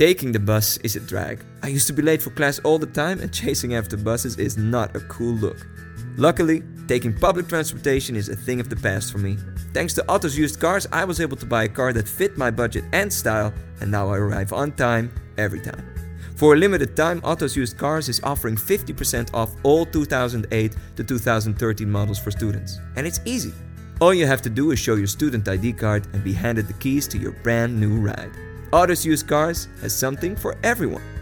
Taking the bus is a drag. I used to be late for class all the time, and chasing after buses is not a cool look. Luckily, taking public transportation is a thing of the past for me. Thanks to Otto's Used Cars, I was able to buy a car that fit my budget and style, and now I arrive on time every time. For a limited time, Otto's Used Cars is offering 50% off all 2008 to 2013 models for students. And it's easy. All you have to do is show your student ID card and be handed the keys to your brand new ride. Otto's Used Cars has something for everyone.